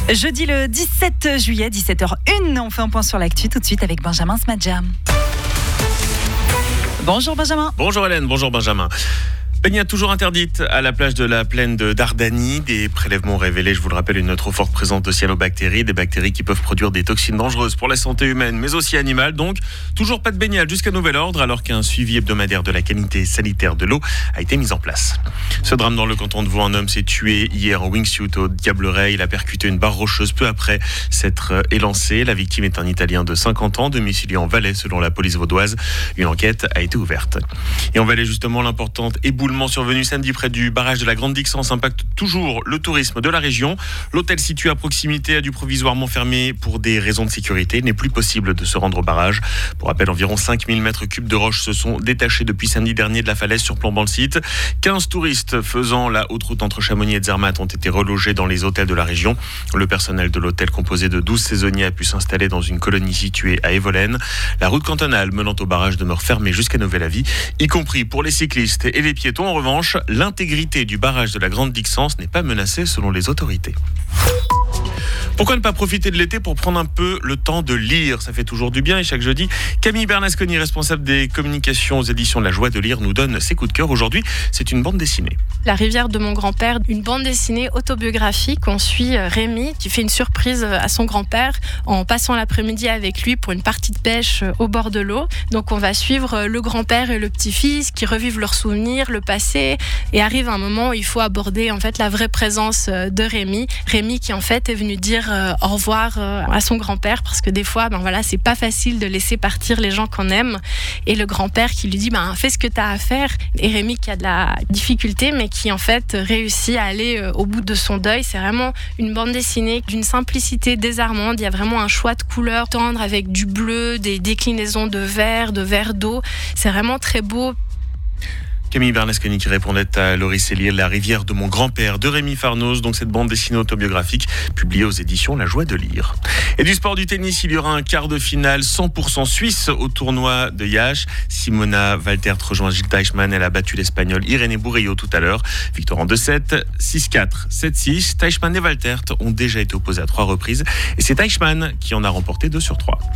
Jeudi le 17 juillet, 17h01, on fait un point sur l'actu tout de suite avec Benjamin Smadja. Bonjour Benjamin. Bonjour Hélène, bonjour Benjamin. Baignade toujours interdite à la plage de la plaine de Dardanie. Des prélèvements ont révélé, je vous le rappelle, une trop forte présence de cyanobactéries, des bactéries qui peuvent produire des toxines dangereuses pour la santé humaine, mais aussi animale. Donc, toujours pas de baignade jusqu'à nouvel ordre, alors qu'un suivi hebdomadaire de la qualité sanitaire de l'eau a été mis en place. Ce drame dans le canton de Vaud, un homme s'est tué hier en wingsuit au Diableret. Il a percuté une barre rocheuse peu après s'être élancé. La victime est un Italien de 50 ans, domicilié en Valais, selon la police vaudoise. Une enquête a été ouverte. Et en Valais, justement, l'importante éboulement survenu samedi près du barrage de la Grande Dixence impacte toujours le tourisme de la région. L'hôtel situé à proximité a dû provisoirement fermer pour des raisons de sécurité. Il n'est plus possible de se rendre au barrage. Pour rappel, environ 5000 mètres cubes de roches se sont détachés depuis samedi dernier de la falaise surplombant le site. 15 touristes faisant la haute route entre Chamonix et Zermatt ont été relogés dans les hôtels de la région. Le personnel de l'hôtel, composé de 12 saisonniers, a pu s'installer dans une colonie située à Evolène. La route cantonale menant au barrage demeure fermée jusqu'à nouvel avis, y compris pour les cyclistes et les piétons. En revanche, l'intégrité du barrage de la Grande Dixence n'est pas menacée selon les autorités. Pourquoi ne pas profiter de l'été pour prendre un peu le temps de lire ? Ça fait toujours du bien et chaque jeudi, Camille Bernasconi, responsable des communications aux éditions de La Joie de Lire, nous donne ses coups de cœur. Aujourd'hui, c'est une bande dessinée. La rivière de mon grand-père, une bande dessinée autobiographique. On suit Rémi qui fait une surprise à son grand-père en passant l'après-midi avec lui pour une partie de pêche au bord de l'eau. Donc on va suivre le grand-père et le petit-fils qui revivent leurs souvenirs, le passé, et arrive un moment où il faut aborder en fait la vraie présence de Rémi. Rémi qui en fait est venu dire au revoir à son grand-père, parce que des fois c'est pas facile de laisser partir les gens qu'on aime, et le grand-père qui lui dit fais ce que tu as à faire, et Rémi qui a de la difficulté mais qui en fait réussit à aller au bout de son deuil. C'est vraiment une bande dessinée d'une simplicité désarmante. Il y a vraiment un choix de couleurs tendres avec du bleu, des déclinaisons de vert d'eau. C'est vraiment très beau. Camille Bernasconi qui répondait à Laurie Cellier, La rivière de mon grand-père de Rémi Farnoz, donc cette bande dessinée autobiographique publiée aux éditions La Joie de Lire. Et du sport du tennis, il y aura un quart de finale 100% suisse au tournoi de Iași. Simona Waltert rejoint Jil Teichmann. Elle a battu l'Espagnole Irene Burillo tout à l'heure. Victoire en 2-7, 6-4, 7-6. Teichmann et Waltert ont déjà été opposés à 3 reprises et c'est Teichmann qui en a remporté 2 sur 3.